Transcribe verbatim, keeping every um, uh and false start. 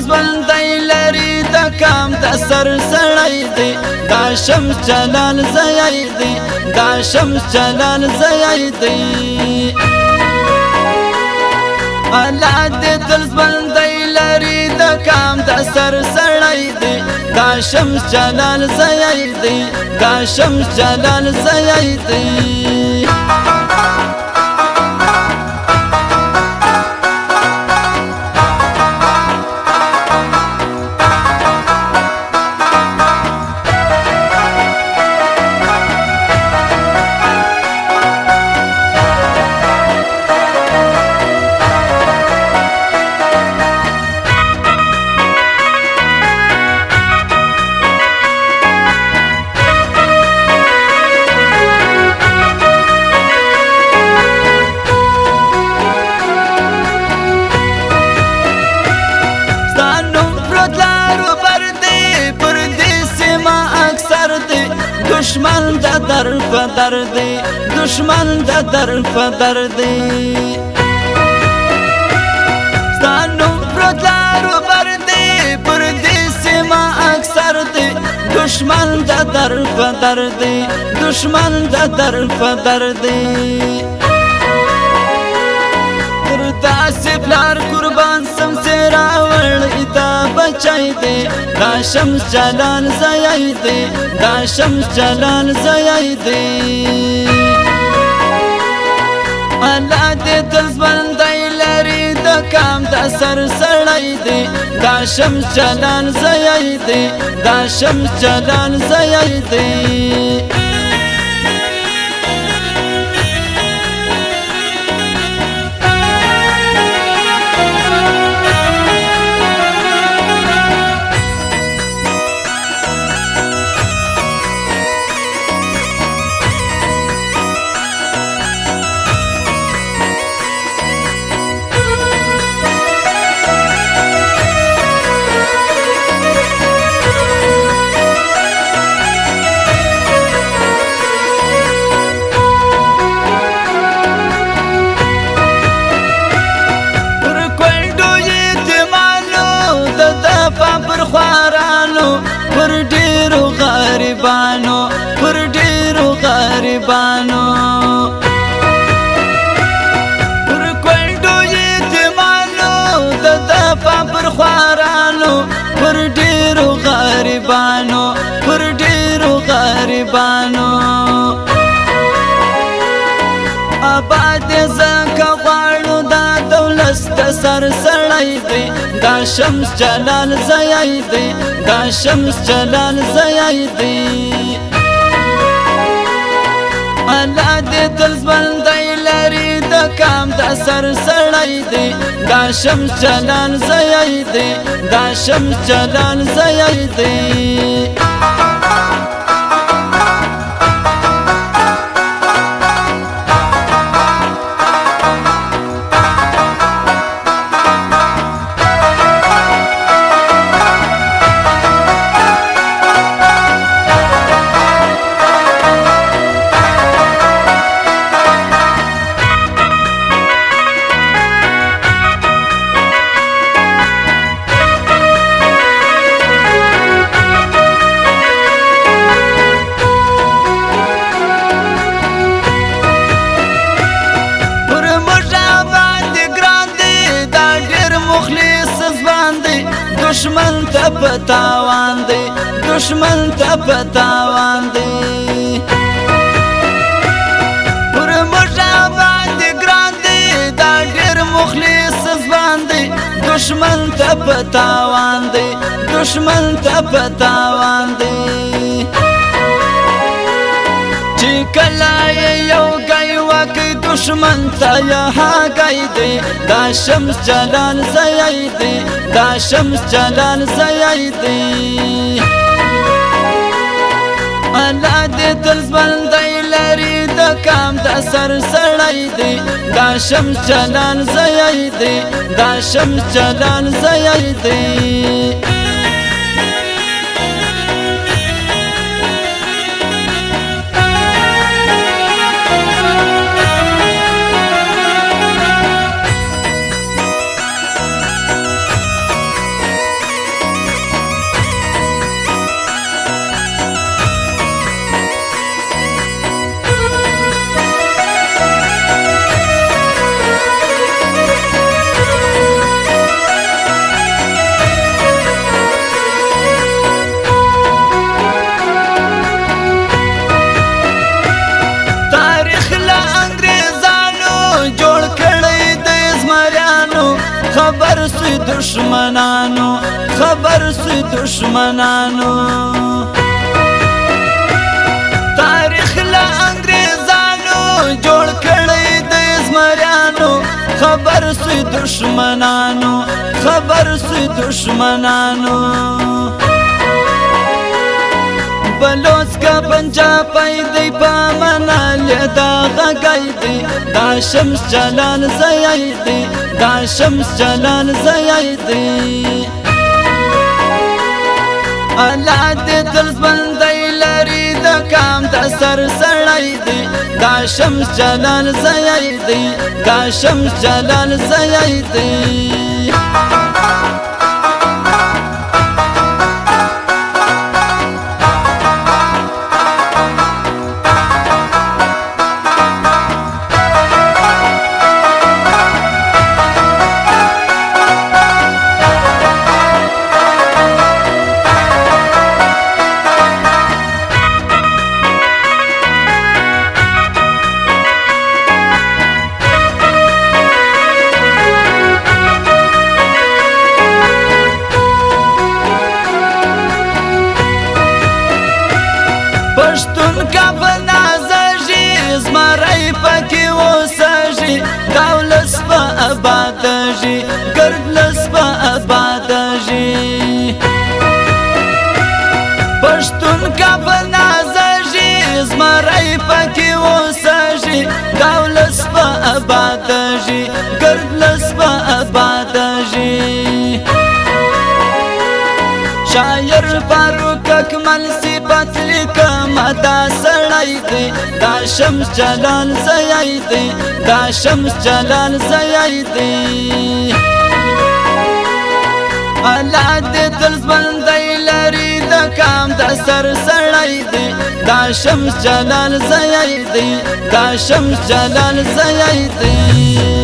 ژوند دی لري د کام د سر سړی دی دا شمس جلال زیی دی دا شمس جلال زیی دی الله دې تل ژوند دی لري د کام د سر سړی دی دا شمس جلال زیی دی دا شمس جلال زیی دی دشمن د در په در دی دشمن د در په در دی ستا نوم پروت لارو بر دی پر دې سیمه اکثر دی دشمن د در په در دی دشمن د در په در دی تر داسې پلار قربان سم چې راوړی دا بچی دی دا شمس جلال زیی دی دا شمس جلال زیی دی الله دې تل ژوند دی لري د کام د سر سړی دی دا شمس جلال زیی دی دا شمس جلال زیی دی پر ډیرو غریبانو پر ډیرو غریبانو پر کونډو یتیمانو د دفا پر خوارانو پر ډیرو غریبانو پر ډیرو غریبانو آباد زکه غواړو دا دولت سر سړی دی دا شمس جلال زیی دی دا شمس جلال زیی دی الله دې تل ژوند دی لري د کام د سر سړی دی دا شمس جلال زیی دی دا شمس جلال زیی دی دشمن ته پتاوان دی دشمن ته پتاوان دی پر موږ باندې ګران دی دا ډېر مخلص ځوان دی دشمن ته پتاوان دی دشمن ته پتاوان دی چې کله یو گئی وکي دشمن ته هاګی دی دا شمس جلال زیی دی دا شمس جلال زیی دی الله دې تل ژوند دی لري د کام د سر سړی دی دا شمس جلال زیی دی دا شمس جلال زیی دی خبر سوی دشمنانو تاریخ له انګریزانو جوړ کړی د زمریانو خبر سوی دشمنانو خبر سوی دشمنانو بلوچ کا پنجابی دی پامنا لیدا غگای دی دا شمس جلال زیای دی دا شمس جلال زیای دی الله دې تل ژوندی لري د کام د سر سړی دی دا شمس جلال زیای دی دا شمس جلال زیای دی پښتون کا بنازږي زمری پکې اوسږي دولس په آبادږي ګردلس په آبادږي پښتون کا بنازږي زمری پکې اوسږي دولس په آبادږي ګردلس په آبادږي شاعر فاروق اکمل صفت لیکم دا سړی دی دا شمس جلال زیای دی دا شمس جلال زیای دی الله دې تل ژوندی لري د کام د سر سړی دی دا شمس جلال زیای دی دا شمس جلال زیای دی